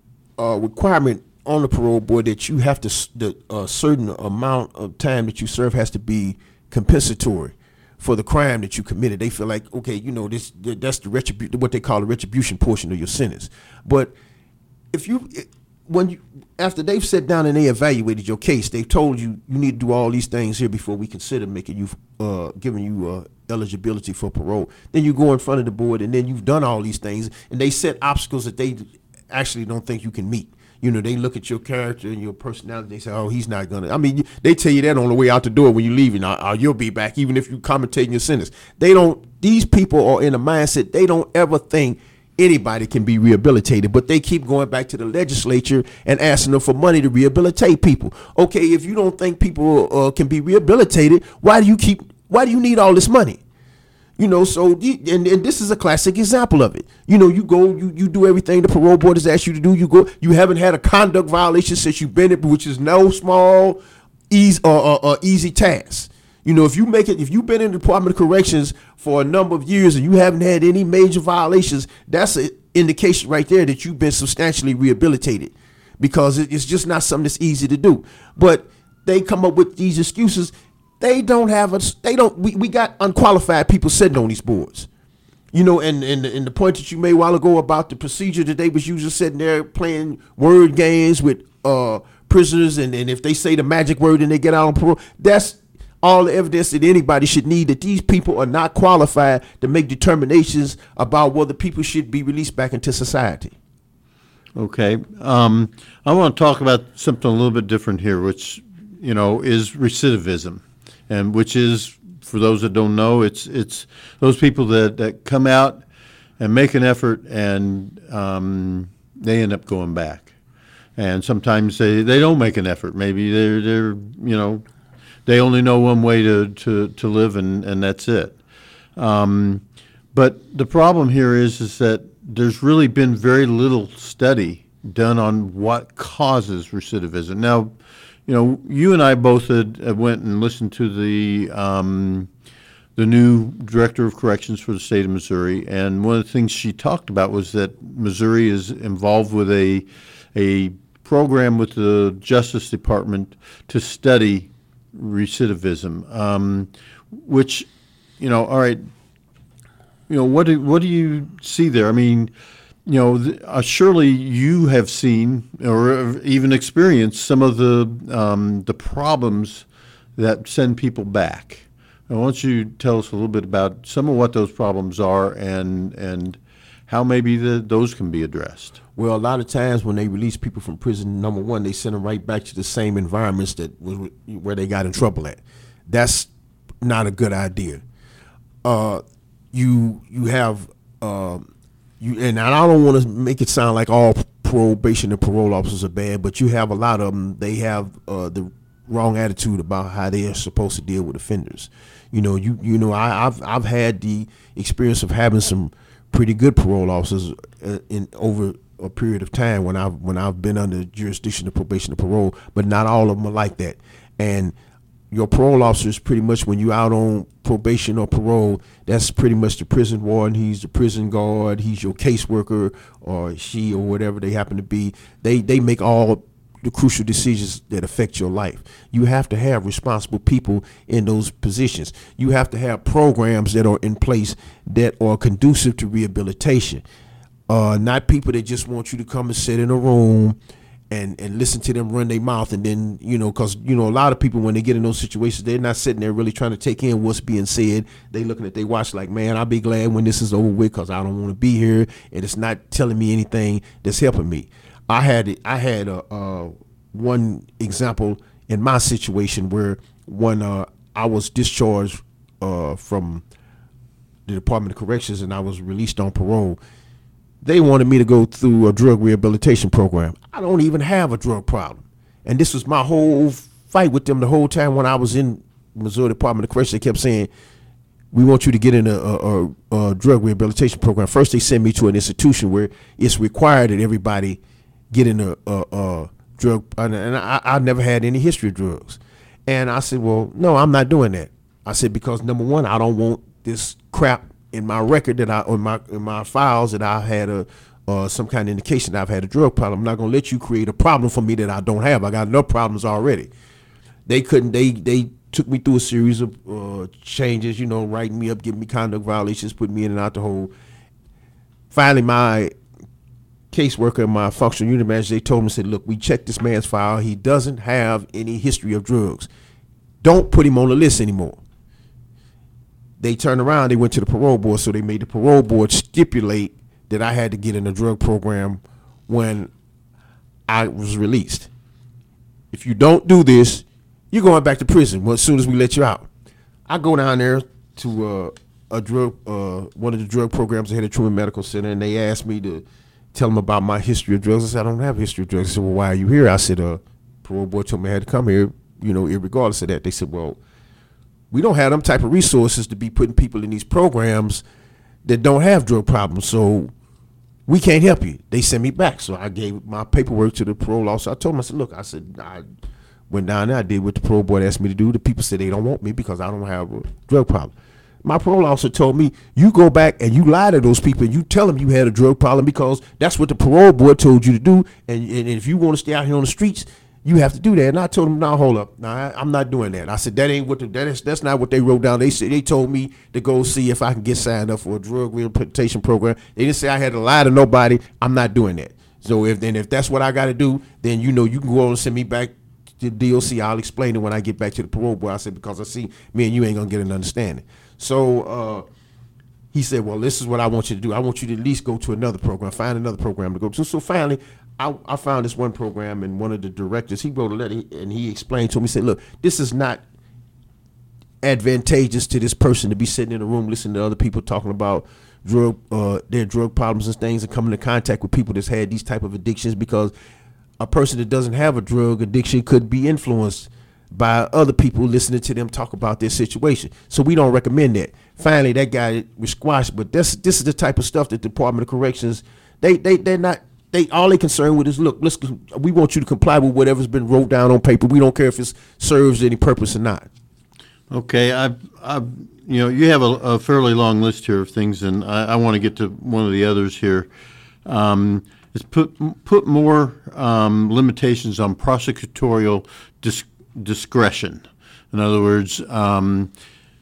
a requirement on the parole board that you have to, the a certain amount of time that you serve has to be compensatory for the crime that you committed. They feel like, okay, you know, this that's the retribu- what they call the retribution portion of your sentence. But if you, when you, after they've sat down and they evaluated your case, they've told you you need to do all these things here before we consider making you, uh, giving you uh, eligibility for parole. Then you go in front of the board and then you've done all these things and they set obstacles that they actually don't think you can meet. You know, they look at your character and your personality. They say, oh, he's not going to. I mean, they tell you that on the way out the door when you leave. You know, oh, you'll be back even if you commentate your sentence. They don't, these people are in a mindset, they don't ever think anybody can be rehabilitated, but they keep going back to the legislature and asking them for money to rehabilitate people. Okay, if you don't think people uh, can be rehabilitated, why do you keep, why do you need all this money? You know, so, and, and this is a classic example of it. You know, you go, you, you do everything the parole board has asked you to do. You go, you haven't had a conduct violation since you've been in, which is no small, easy, uh, uh, uh, easy task. You know, if you make it, if you've been in the Department of Corrections for a number of years and you haven't had any major violations, that's an indication right there that you've been substantially rehabilitated, because it, it's just not something that's easy to do. But they come up with these excuses. They don't have us. They don't. We, we got unqualified people sitting on these boards, you know. And and and the point that you made a while ago about the procedure that they was usually sitting there playing word games with uh, prisoners, and, and if they say the magic word and they get out on parole, that's all the evidence that anybody should need that these people are not qualified to make determinations about whether people should be released back into society. Okay, um, I want to talk about something a little bit different here, which, you know, is recidivism. And which is, for those that don't know, it's it's those people that, that come out and make an effort and um, they end up going back. And sometimes they, they don't make an effort. Maybe they're they're you know they only know one way to, to, to live and, and that's it. Um, but the problem here is is that there's really been very little study done on what causes recidivism. Now, you know, you and I both had, had went and listened to the um, the new director of corrections for the state of Missouri, and one of the things she talked about was that Missouri is involved with a a program with the Justice Department to study recidivism, um, which, you know, all right, you know, what do what do you see there? I mean, you know, th- uh, surely you have seen or even experienced some of the um, the problems that send people back. I want you to tell us a little bit about some of what those problems are and and how maybe the, those can be addressed. Well, a lot of times when they release people from prison, number one, they send them right back to the same environments that was where they got in trouble at. That's not a good idea. Uh, you you have. Uh, You, and I don't want to make it sound like all probation and parole officers are bad, but you have a lot of them. They have uh, the wrong attitude about how they are supposed to deal with offenders. You know, you you know, I, I've I've had the experience of having some pretty good parole officers uh, in over a period of time when I've when I've been under jurisdiction of probation and parole, but not all of them are like that. And your parole officer is pretty much, when you're out on probation or parole, that's pretty much the prison warden. He's the prison guard. He's your caseworker, or she, or whatever they happen to be. They they make all the crucial decisions that affect your life. You have to have responsible people in those positions. You have to have programs that are in place that are conducive to rehabilitation. Uh, not people that just want you to come and sit in a room and and listen to them run their mouth, and then, you know, because, you know, a lot of people, when they get in those situations, they're not sitting there really trying to take in what's being said. They looking at their watch like, man, I'll be glad when this is over with because I don't want to be here, and it's not telling me anything that's helping me. I had I had a, uh, one example in my situation where when uh, I was discharged uh, from the Department of Corrections and I was released on parole. They wanted me to go through a drug rehabilitation program. I don't even have a drug problem. And this was my whole fight with them the whole time when I was in Missouri Department of Corrections. They kept saying, we want you to get in a, a, a, a drug rehabilitation program. First, they sent me to an institution where it's required that everybody get in a, a, a drug, and I, I never had any history of drugs. And I said, well, no, I'm not doing that. I said, because number one, I don't want this crap in my record that I, or my in my files that I had a uh, some kind of indication that I've had a drug problem. I'm not gonna let you create a problem for me that I don't have. I got enough problems already. They couldn't. They they took me through a series of uh, changes. You know, writing me up, giving me conduct violations, putting me in and out the hole. Finally, my caseworker and my functional unit manager, they told me, said, look, we checked this man's file. He doesn't have any history of drugs. Don't put him on the list anymore. They turned around, they went to the parole board, so they made the parole board stipulate that I had to get in a drug program when I was released. If you don't do this, you're going back to prison well, as soon as we let you out. I go down there to uh, a drug, uh, one of the drug programs ahead of Truman Medical Center, and they asked me to tell them about my history of drugs. I said, I don't have a history of drugs. They said, well, why are you here? I said, uh, parole board told me I had to come here, you know, irregardless of that. They said, well, we don't have them type of resources to be putting people in these programs that don't have drug problems, so we can't help you. They sent me back. So I gave my paperwork to the parole officer. I told him, I said, look, I said, I went down there, I did what the parole board asked me to do. The people said they don't want me because I don't have a drug problem. My parole officer told me, you go back and you lie to those people and you tell them you had a drug problem because that's what the parole board told you to do. And, and if you want to stay out here on the streets, you have to do that. And I told him, no, hold up. No, I, I'm not doing that. I said, that ain't what the, that is, that's not what they wrote down. They said, they told me to go see if I can get signed up for a drug rehabilitation program. They didn't say I had to lie to nobody. I'm not doing that. So if then if that's what I got to do, then, you know, you can go on and send me back to the D O C. I'll explain it when I get back to the parole board. I said, because I see me and you ain't going to get an understanding. So uh, he said, well, this is what I want you to do. I want you to at least go to another program, find another program to go to. So finally, I, I found this one program, and one of the directors, he wrote a letter, and he explained to me, he said, look, this is not advantageous to this person to be sitting in a room listening to other people talking about drug, uh, their drug problems and things, and coming into contact with people that's had these type of addictions, because a person that doesn't have a drug addiction could be influenced by other people listening to them talk about their situation. So we don't recommend that. Finally, that guy was squashed, but this this is the type of stuff that the Department of Corrections, they they they're not. They all they concerned with is, look, let's we want you to comply with whatever's been wrote down on paper. We don't care if it serves any purpose or not. Okay, I, I, you know, you have a, a fairly long list here of things, and I, I want to get to one of the others here. Um, it's put put more um, limitations on prosecutorial dis- discretion. In other words, um,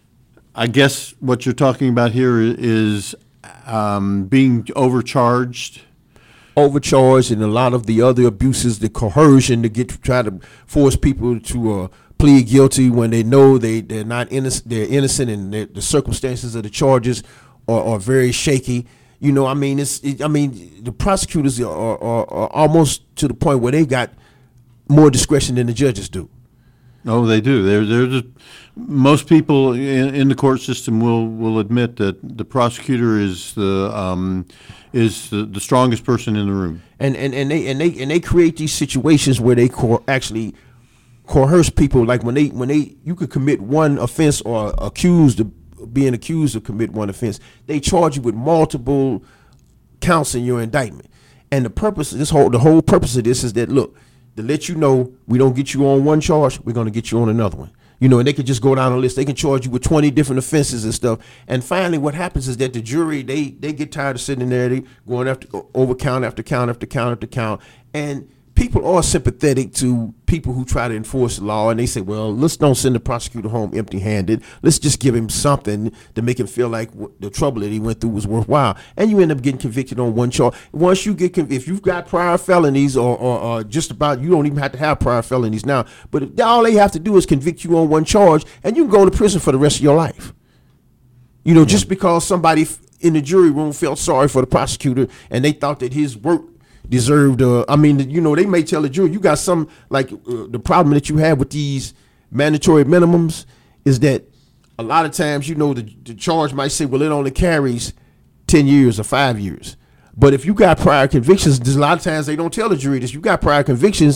I guess what you're talking about here is um, being overcharged. Overcharged, and a lot of the other abuses, the coercion to get to try to force people to uh, plead guilty when they know they they're not innocent, they're innocent, and the circumstances of the charges are, are very shaky. You know, I mean, it's it, I mean, the prosecutors are, are, are almost to the point where they got more discretion than the judges do. Oh, they do. They're they're just, most people in, in the court system will, will admit that the prosecutor is the um, is the, the strongest person in the room. And and, and they and they and they create these situations where they co- actually coerce people. Like when they when they you could commit one offense or accused of being accused of commit one offense, they charge you with multiple counts in your indictment. And the purpose of this whole the whole purpose of this is that, look, to let you know we don't get you on one charge, we're going to get you on another one. You know, and they can just go down the list. They can charge you with twenty different offenses and stuff. And finally, what happens is that the jury, they they get tired of sitting there, they going after over count after count after count after count. And people are sympathetic to people who try to enforce the law, and they say, well, let's don't send the prosecutor home empty-handed. Let's just give him something to make him feel like the trouble that he went through was worthwhile. And you end up getting convicted on one charge. Once you get, conv- if you've got prior felonies, or, or, or just about, you don't even have to have prior felonies now, but if, all they have to do is convict you on one charge, and you can go to prison for the rest of your life. You know, mm-hmm. just because somebody in the jury room felt sorry for the prosecutor, and they thought that his work deserved, uh, I mean, you know, they may tell the jury, you got some, like, uh, the problem that you have with these mandatory minimums is that a lot of times, you know, the, the charge might say, well, it only carries ten years or five years. But if you got prior convictions, there's a lot of times they don't tell the jury this, you got prior convictions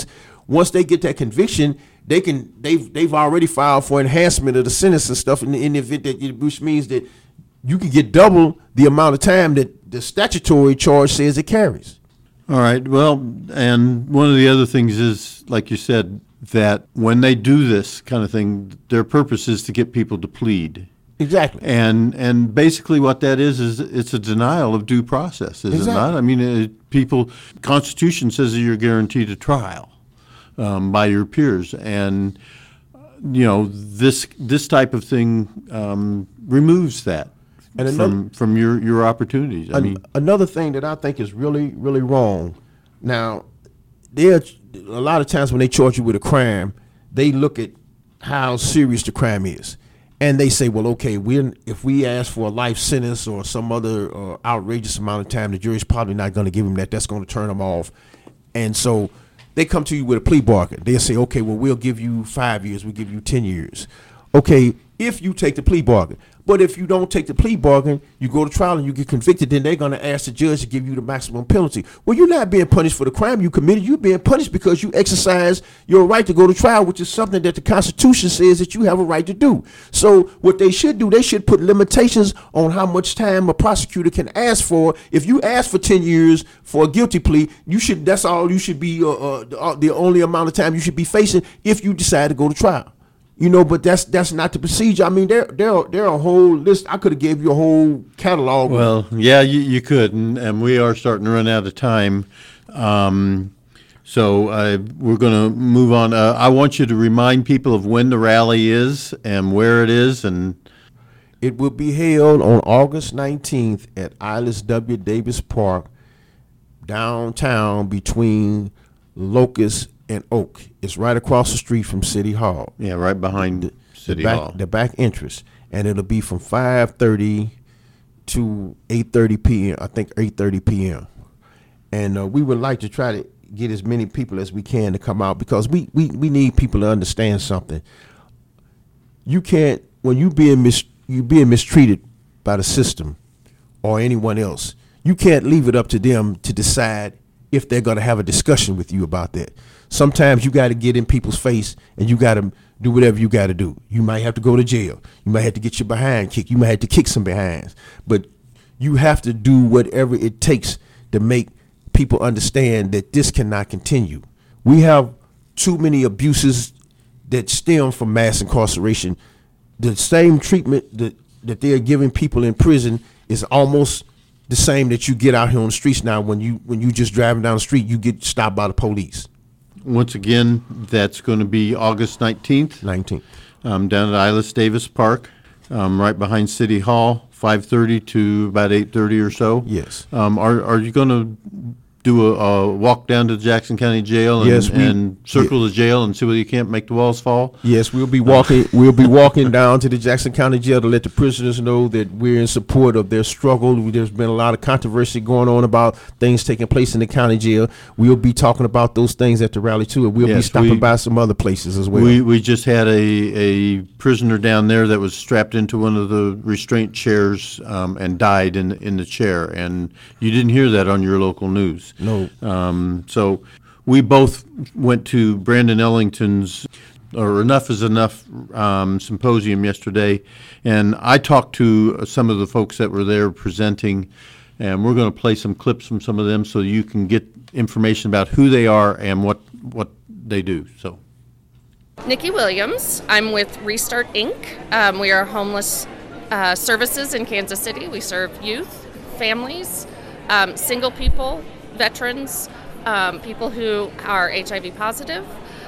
once they get that conviction, they can they've they've already filed for enhancement of the sentence and stuff in the, in the event that, which means that you can get double the amount of time that the statutory charge says it carries. All right. Well, and one of the other things is, like you said, that when they do this kind of thing, their purpose is to get people to plead. Exactly. And and basically what that is is it's a denial of due process, is Exactly. it not? I mean, it, people, Constitution says that you're guaranteed a trial um, by your peers, and you know this this type of thing um, removes that And from another- from your your opportunities. I An- mean, another thing that I think is really, really wrong. Now, there a lot of times when they charge you with a crime, they look at how serious the crime is, and they say, "Well, okay, we if we ask for a life sentence or some other uh, outrageous amount of time, the jury's probably not going to give him that. That's going to turn him off." And so they come to you with a plea bargain. They'll say, "Okay, well, we'll give you five years. We'll give you ten years." Okay, if you take the plea bargain. But if you don't take the plea bargain, you go to trial and you get convicted, then they're going to ask the judge to give you the maximum penalty. Well, you're not being punished for the crime you committed. You're being punished because you exercise your right to go to trial, which is something that the Constitution says that you have a right to do. So what they should do, they should put limitations on how much time a prosecutor can ask for. If you ask for ten years for a guilty plea, you should. That's all you should be, uh, uh, the, uh, the only amount of time you should be facing if you decide to go to trial. You know, but that's that's not the procedure. I mean, there there there are a whole list. I could have gave you a whole catalog. well, yeah, you, you could, and, and we are starting to run out of time. Um, so uh, we're going to move on. Uh, I want you to remind people of when the rally is and where it is, and It will be held on August nineteenth at Ilis W. Davis Park, downtown between Locust and Oak. It's right across the street from City Hall. yeah, right behind City the back, Hall. The back entrance, and it'll be from five thirty to eight thirty p.m. I think eight thirty p.m. And uh, we would like to try to get as many people as we can to come out, because we, we, we need people to understand something. You can't, when you being mis, you being mistreated by the system or anyone else, you can't leave it up to them to decide if they're going to have a discussion with you about that. Sometimes you got to get in people's face and you got to do whatever you got to do. You might have to go to jail. You might have to get your behind kicked. You might have to kick some behinds. But you have to do whatever it takes to make people understand that this cannot continue. We have too many abuses that stem from mass incarceration. The same treatment that, that they're giving people in prison is almost the same that you get out here on the streets now. When you when you just driving down the street, you get stopped by the police. Once again, that's going to be August nineteenth. nineteenth. Um, down at Ilis Davis Park, um, right behind City Hall, five thirty to about eight thirty or so. Yes. Um, are are you going to do a, a walk down to Jackson County Jail and, Yes, we- and circle the jail and see whether you can't make the walls fall? Yes, we'll be walking. We'll be walking down to the Jackson County Jail to let the prisoners know that we're in support of their struggle. There's been a lot of controversy going on about things taking place in the county jail. We'll be talking about those things at the rally too, and we'll be Yes, stopping we- by some other places as well. We we just had a, a prisoner down there that was strapped into one of the restraint chairs um, and died in in the chair, and you didn't hear that on your local news. No. Um, so we both went to Brandon Ellington's or Enough is Enough um, symposium yesterday, and I talked to some of the folks that were there presenting, and we're going to play some clips from some of them so you can get information about who they are and what what they do. So. Nikki Williams. I'm with Restart Incorporated. Um, we are homeless uh, services in Kansas City. We serve youth, families, um, single people, veterans, um, people who are H I V positive.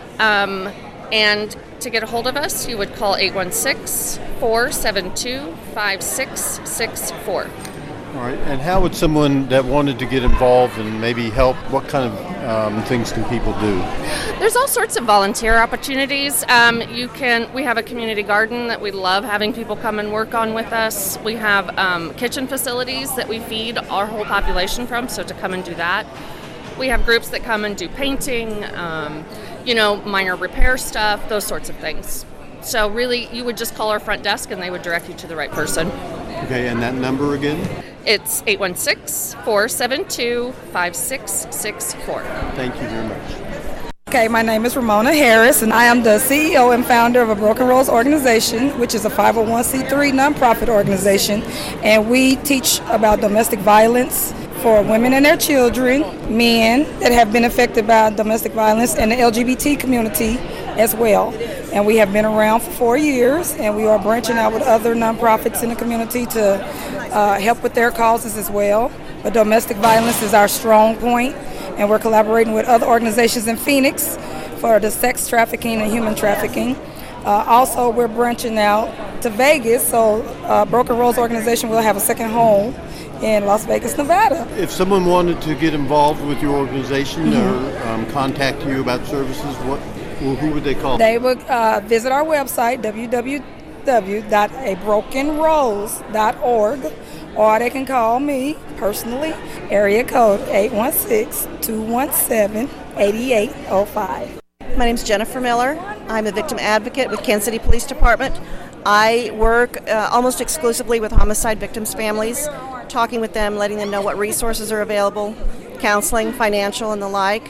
Um, and to get a hold of us, you would call eight one six, four seven two, five six six four. All right. And how would someone that wanted to get involved and maybe help, what kind of um, things can people do? There's all sorts of volunteer opportunities. Um, you can. We have a community garden that we love having people come and work on with us. We have um, kitchen facilities that we feed our whole population from, so to come and do that. We have groups that come and do painting, um, you know, minor repair stuff, those sorts of things. So really, you would just call our front desk and they would direct you to the right person. Okay, and that number again? It's eight one six, four seven two, five six six four. Thank you very much. Okay, my name is Ramona Harris, and I am the C E O and founder of a Broken Rose organization, which is a five oh one c three nonprofit organization, and we teach about domestic violence for women and their children, men that have been affected by domestic violence, and the L G B T community as well. And we have been around for four years, and we are branching out with other nonprofits in the community to uh, help with their causes as well. But domestic violence is our strong point, and we're collaborating with other organizations in Phoenix for the sex trafficking and human trafficking. Uh, also, we're branching out to Vegas, so uh, Broken Rose organization will have a second home in Las Vegas, Nevada. If someone wanted to get involved with your organization Mm-hmm. or um, contact you about services, what, well, who would they call? They would uh, visit our website, w w w dot a broken rose dot org, or they can call me personally, area code eight one six, two one seven, eight eight zero five. My name is Jennifer Miller. I'm a victim advocate with Kansas City Police Department. I work uh, almost exclusively with homicide victims' families, talking with them, letting them know what resources are available, counseling, financial, and the like.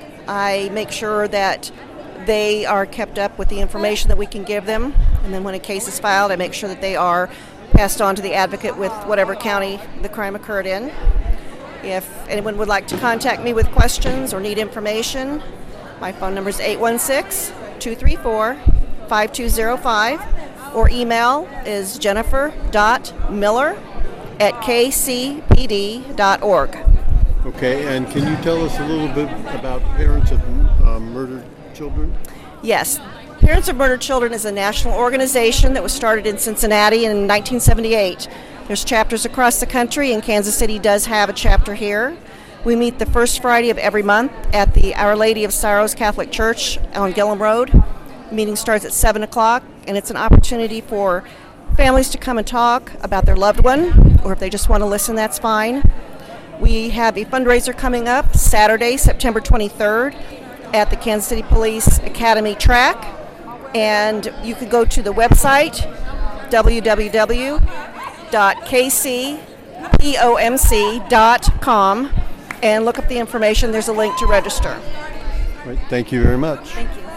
I make sure that they are kept up with the information that we can give them, and then when a case is filed, I make sure that they are passed on to the advocate with whatever county the crime occurred in. If anyone would like to contact me with questions or need information, my phone number is eight one six, two three four, five two zero five, or email is jennifer dot miller at k c p d dot org. Okay, and can you tell us a little bit about Parents of uh, Murdered Children? Yes. Parents of Murdered Children is a national organization that was started in Cincinnati in nineteen seventy-eight. There's chapters across the country, and Kansas City does have a chapter here. We meet the first Friday of every month at the Our Lady of Sorrows Catholic Church on Gillum Road. The meeting starts at seven o'clock, and it's an opportunity for families to come and talk about their loved one, or if they just want to listen, that's fine. We have a fundraiser coming up Saturday, September twenty-third, at the Kansas City Police Academy track, and you can go to the website w w w dot k c pomc dot com and look up the information. There's a link to register. All right, thank you very much. Thank you.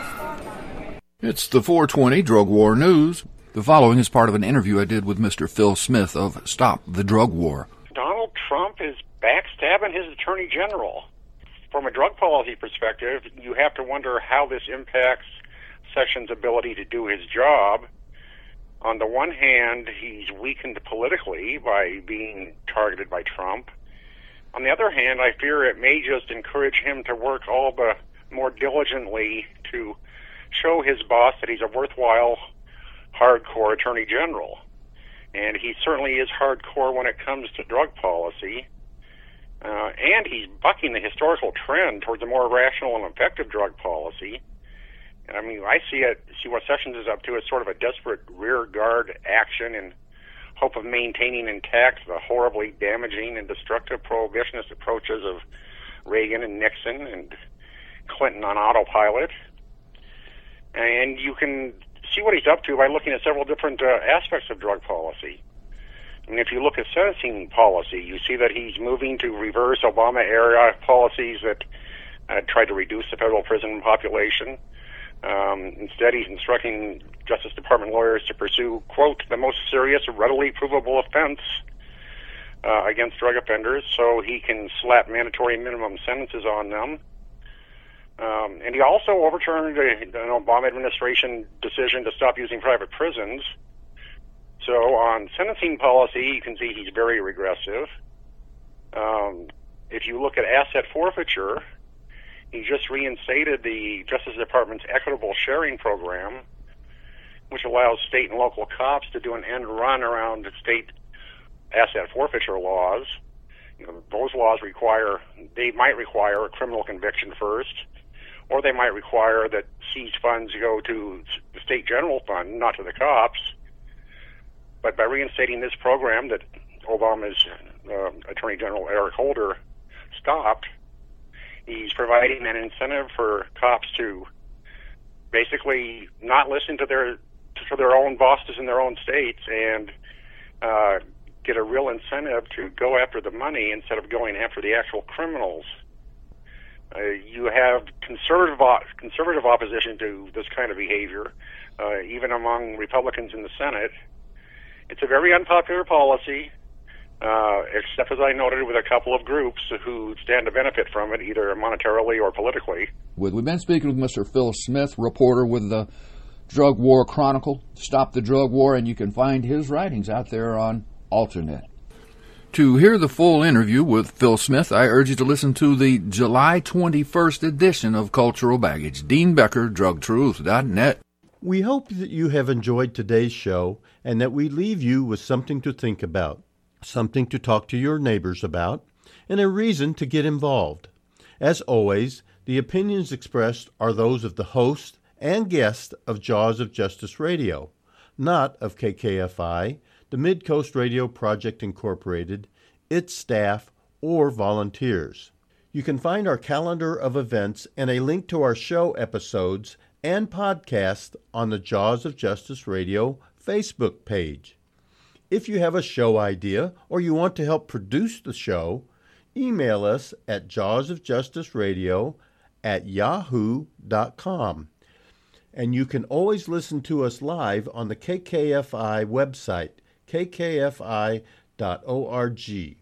It's the four twenty Drug War News. The following is part of an interview I did with Mister Phil Smith of Stop the Drug War. Donald Trump is backstabbing his attorney general. From a drug policy perspective, you have to wonder how this impacts Sessions' ability to do his job. On the one hand, he's weakened politically by being targeted by Trump. On the other hand, I fear it may just encourage him to work all the more diligently to show his boss that he's a worthwhile, hardcore attorney general. And he certainly is hardcore when it comes to drug policy. Uh, and he's bucking the historical trend towards a more rational and effective drug policy. And I mean, I see it, see what Sessions is up to as sort of a desperate rear guard action in hope of maintaining intact the horribly damaging and destructive prohibitionist approaches of Reagan and Nixon and Clinton on autopilot. And you can see what he's up to by looking at several different uh, aspects of drug policy. I mean, if you look at sentencing policy, you see that he's moving to reverse Obama-era policies that uh, tried to reduce the federal prison population. Um, instead, he's instructing Justice Department lawyers to pursue, quote, the most serious, readily provable offense uh, against drug offenders so he can slap mandatory minimum sentences on them. Um, and he also overturned a, an Obama administration decision to stop using private prisons. So on sentencing policy, you can see he's very regressive. Um, if you look at asset forfeiture, he just reinstated the Justice Department's equitable sharing program, which allows state and local cops to do an end run around state asset forfeiture laws. You know, those laws require, they might require a criminal conviction first, or they might require that seized funds go to the state general fund, not to the cops. But by reinstating this program that Obama's uh, Attorney General Eric Holder stopped, he's providing an incentive for cops to basically not listen to their to their own bosses in their own states and uh, get a real incentive to go after the money instead of going after the actual criminals. Uh, you have conservative conservative opposition to this kind of behavior, uh, even among Republicans in the Senate. It's a very unpopular policy, uh, except as I noted, with a couple of groups who stand to benefit from it, either monetarily or politically. We've been speaking with Mister Phil Smith, reporter with the Drug War Chronicle, Stop the Drug War, and you can find his writings out there on Alternet. To hear the full interview with Phil Smith, I urge you to listen to the July twenty-first edition of Cultural Baggage. Dean Becker, drug truth dot net. We hope that you have enjoyed today's show and that we leave you with something to think about, something to talk to your neighbors about, and a reason to get involved. As always, the opinions expressed are those of the host and guest of Jaws of Justice Radio, not of K K F I, the Mid-Coast Radio Project Incorporated, its staff, or volunteers. You can find our calendar of events and a link to our show episodes and podcast on the Jaws of Justice Radio Facebook page. If you have a show idea or you want to help produce the show, email us at jawsofjusticeradio at yahoo dot com. And you can always listen to us live on the K K F I website, k k f i dot org.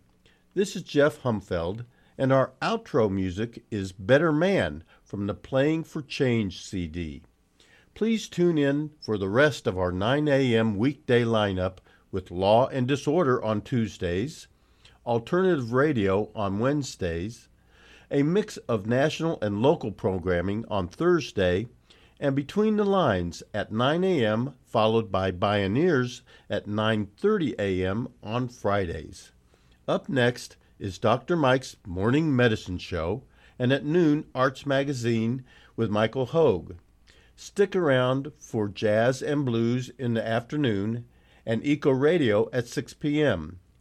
This is Jeff Humfeld, and our outro music is Better Man from the Playing for Change C D. Please tune in for the rest of our nine a.m. weekday lineup with Law and Disorder on Tuesdays, Alternative Radio on Wednesdays, a mix of national and local programming on Thursday, and Between the Lines at nine a.m., followed by Bioneers at nine thirty a.m. on Fridays. Up next is Doctor Mike's Morning Medicine Show, and at noon, Arts Magazine with Michael Hogue. Stick around for Jazz and Blues in the afternoon, and Eco Radio at six p.m.